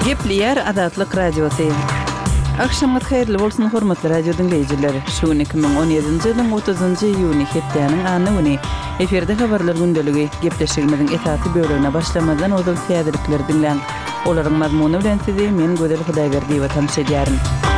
Gepleyer Adatlyk Radiosu. Akşamyz hayrly bolsun hormatly radio dinleyijiler. Şu gün 2017-nji ýylyň 30-njy iýuny hepdeniň anyny eferde habarlar gündəligi gepleşigimiziň etaty bölügine başlamadan odal täzelikler dinlen. Olaryň mazmuny bilen sizi men Gödel Hudaýberdiýew tanış edýärin.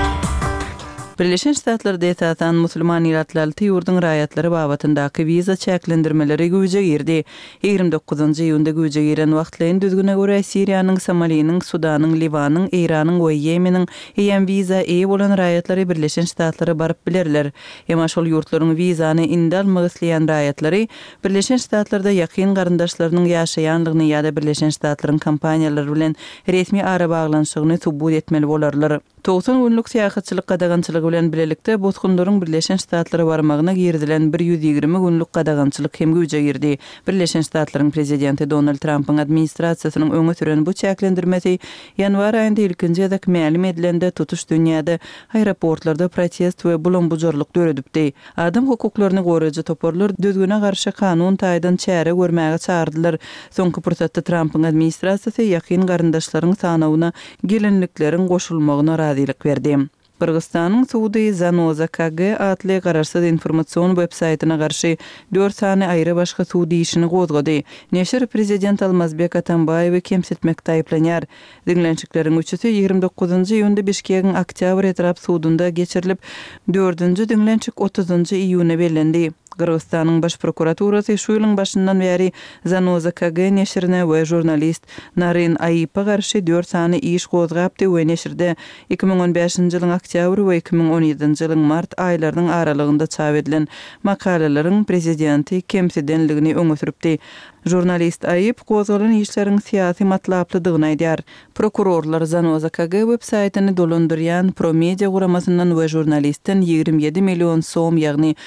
Birleşen Ştatlarda etadan musulman ýurtlarly ýurdun raýatlary babatyndaky wiza çäklendirmeleri güýje girdi. 29-njy iýunda güýje giren wagtlaryň düzgüne görä Siriýanyň, Somaliýanyň, Sudanyň, Liwanyň, Iranyň we Ýemeniň EM wiza bolan raýatlary Birleşen Ştatlary baryp bilerler. Emma şol ýurtlaryň wizany indi almak isleýän raýatlary Birleşen Ştatlarda ýakyn garyndaşlarynyň ýaşaýanlygyny ýa-da Birleşen Ştatlaryň kampaniýalary bilen resmi ara baglanşygyny subut etmeli bolarlar. 90 günlük syýasatçylyk gadagançylygy bilen bilelikde botgunlaryň Birleşen Ştatlary barmagyna girdilen 120 günlük gadagançylyk hem güýje girdi. Birleşen Ştatlaryň prezidenti Donald Trump'yň administrasiýasynyň öňe süren bu çäklendirmesi ýanwar aýynda ilkinji ýa-da ma'lum edilende tutuş dünýäde aeroportlarda protest we bulanbujarlyk döredipdi. Adam hukuklaryny goraýjy toporlar düzgüne garşy kanun taýdan çäre görmäge çağırdylar. Soňky pursatda Trump'yň administrasiýasy ýakyn garyndaşlaryň sanawyna gelenliklerin goşulmagyna radylyk berdi. Kırgızstanyň Suudi Zanoza KG atly gararsız informasiýon websaýtyna garşy 4 sany aýry başga suudi işini gozgady. Neşir prezident Almazbek Atambaýewy kemsitmek taýplanýar. Dinlençikleriň üçüsi 29-njy iýunda Bişkegiň Oktyabr etrap suudunda geçirilip, 4-nji dinlençik 30-njy iýuna bellendi. Kırgızstanyň baş prokuraturasy şu ýylyň başyndan beri Zanoza KG neşirine we jurnalist Narin Aýypa garşy 4 sany iş gozgapdy we neşirde 2015-nji ýylyň oktyabr we 2017-nji ýylyň mart aýlarynyň aralygynda çap edilen makalalaryň prezidenti kemsidenligini öňe süripdi. Jurnalist Aýyp gozgalan işleriň syýasy matlaplydygyny aýdýar. Prokurorlar Zanoza KG websaýtyny dolandyrýan Promedia guramasyndan we jurnalistin 27 million soum ýagny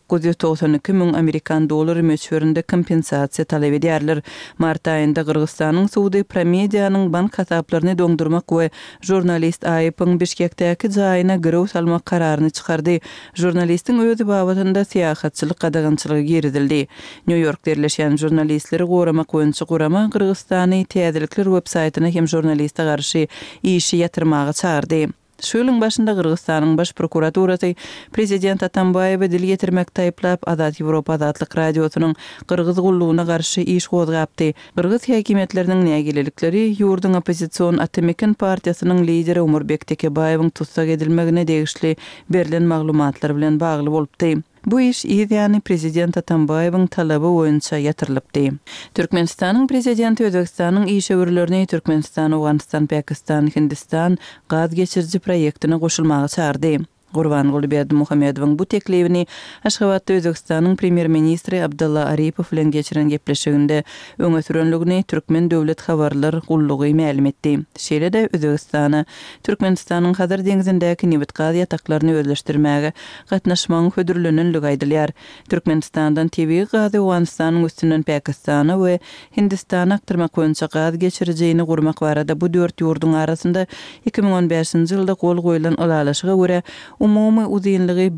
992 000 Amerikan dolary möçberinde kompensasiýa talap edýärler. Mart aýynda Kırgızstanyň Suudi Promediýanyň bank hasaplaryny dondurmak we jurnalist Aýypyň Bişkekdäki jaýyna girew salmak kararyny çykardy. Jurnalistiň özü babatynda syýasatçylyk gadagançylygy girdildi. New Yorkda ýerleşen jurnalist goramak goýunçy gurama Kırgızstany täzelikler websaýtyna hem jurnalista garşy işi ýatyrmagy çağırdy. Şu ýylyň başynda Kırgızstanyň baş prokuraturasy prezident Atambaýewy dil getirmek taýplap Adat Ýewropa Adatlyk radiosynyň Kırgız gullugyna garşy iş gozgapdy. Kırgız häkimetleriniň nägilelikleri ýurdun opozisiýon Atemekin partiýasynyň lideri Umurbek Tekebaýewiň tutsak edilmegine degişli berilen maglumatlar bilen bagly bolupdy. Bu iş ýa-da prezident Atambaýewiň talaby boýunça ýatyrylypdy. Türkmenistanyň prezidenti Özbekistanyň iş öwürlerini Türkmenistan, Awganistan, Pakistan, Hindistan gaz geçirji proýektine goşulmagy çağırdy. Gurbanguly Berdimuhammedowyň bu teklifini Aşgabatda Özbekistanyň premier ministri Abdullah Aripow bilen geçiren gepleşiginde öňe sürenligini Türkmen döwlet habarlar gullugy ma'lum etdi. Şeýle-de Özbekistany Türkmenistanyň Hazar deňizindäki neft gaz ýataklaryny özleşdirmäge gatnaşmagyň hödürlenenligi aýdylýar. Türkmenistandan TV gazy Awganistanyň üstünden Pakistana we Hindistana aktyrmak boýunça gaz geçirjegini gurmak barada bu dört ýurdun arasynda 2015-nji ýylda gol goýulan alalaşyga görä umumy uzunlygy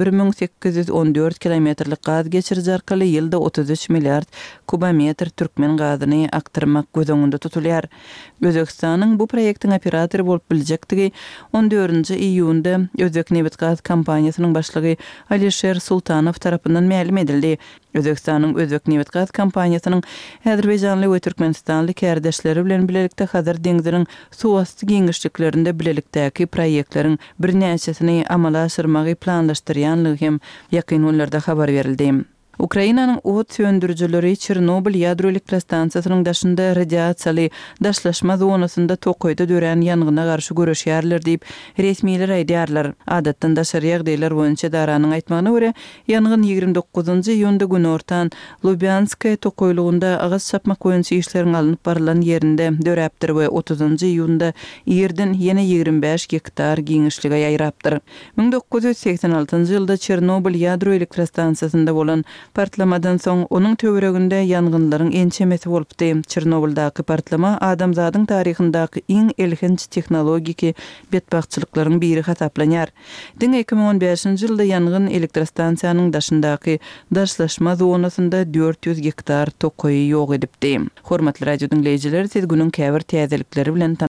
1814 kilometrlik gaz geçirji arkaly ýylda 33 milliard kubometr türkmen gazyny aktyrmak gözüňde tutulýar. Özbekistanyň bu proýektiň operatory bolup biljektigi 14-nji iýunda Özbek Neft Gaz kompaniýasynyň başlygy Alisher Sultanow tarapyndan ma'lum edildi. Özbekistanyň Özbek Neft Gaz kompaniýasynyň Azerbaýjanly we Türkmenistanly kärdeşleri bilen bilelikde Hazar deňiziniň suwasty giňişliklerinde bilelikdäki proýektleriň birnäçesini amala aşyrmagy planlaşdyrýanlygy hem ýakyn günlerde habar berildi. Ukrainanyň ot söndürüjileri Çernobil ýadro elektrostansiýasynyň daşynda radiasiýaly daşlaşma zonasynda tokoýda dören ýangyna garşy görüşýärler diýip resmiler aýdýarlar. Adatdan daşary ýagdaýlar boýunça daranyň aýtmagyna görä, ýangyn 29-njy iýunda günortan Lubyanskaya tokoýlugynda agaz çapmak boýunça işleriň alınıp barılan ýerinde döräpdir we 30-njy iýunda ýerden ýene 25 hektar giňişlige ýaýrapdyr. 1986-njy ýylda Çernobil ýadro elektrostansiýasynda bolan Partlamadan soň onuň töwereginde ýangynlaryň ençemesi bolupdy. Çernobildaky partlama adamzadyň taryhyndaky iň elhinç tehnologiki betbagçylyklaryň biri hasaplanýar. 2015-nji ýylda ýangyn elektrostansiýanyň daşyndaky daşlaşma zonasynda 400 hektar tokoý ýok edipdi. Hormatly radio dinleýijiler, siz günüň käbir täzelikleri bilen